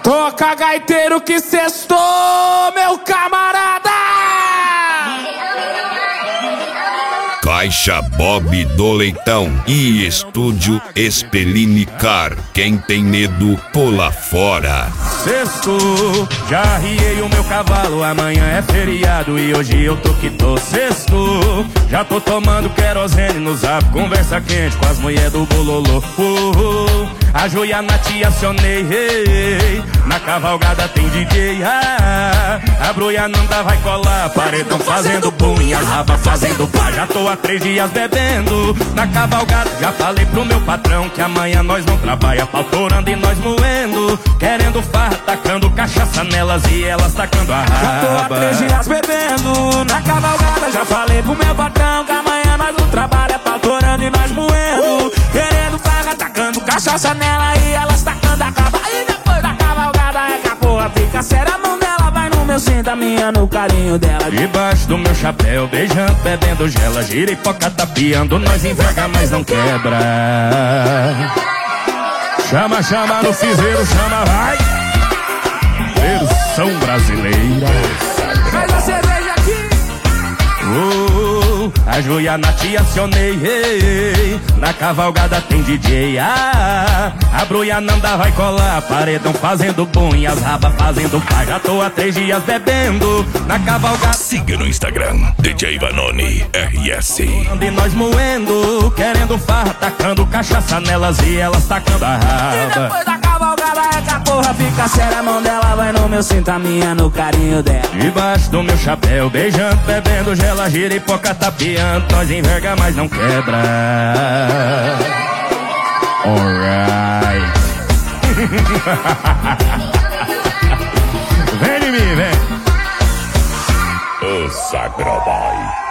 Toca gaiteiro que sextou, meu camarada! Caixa Bob do Leitão e Estúdio Espelini Car. Quem tem medo, pula fora. Sexto, já arriei o meu cavalo, amanhã é feriado e hoje eu tô que tô. Sexto, já tô tomando querosene no zap, conversa quente com as mulheres do bololô. A joia na tia acionei, na cavalgada tem DJ. A broiananda vai colar, paredão fazendo boom e as rabas fazendo pá. Já tô há 3 dias bebendo na cavalgada, já falei pro meu patrão que amanhã nós não trabalha, pau torando e nós moendo, querendo farra, tacando cachaça nelas e elas tacando a raba. Já tô há 3 dias bebendo na cavalgada, já falei pro meu patrão que amanhã nós não trabalha, pau torando e nós moendo, querendo farra, tacando cachaça nela e elas tacando a raba. E depois da cavalgada é que a porra fica séria, a mão dela vai no meu cinto, a minha no carinho dela. Debaixo do meu chapéu, beijando, bebendo gela, gira e foca tapeando, nós enverga, mas não quebra. Chama, chama no fizeiro, chama, vai. Versão brasileira. Faz a cerveja aqui. A joia na tia acionei, na cavalgada tem DJ. A broiananda vai colar, paredão fazendo boom e as rabas fazendo pá. Já tô há 3 dias bebendo na cavalgada. Siga no Instagram, DJ Vanoni RS. E nós moendo, querendo farra, tacando cachaça nelas e elas tacando a raba. E depois da cavalgada é que a porra fica séria, a mão dela vai no meu cinto, a minha no carinho dela. Debaixo do meu chapéu, beijando, bebendo gela, gira e poca tapeando, nós enverga, mas não quebra. Alright. Vem em mim, vem. O Sagroboy.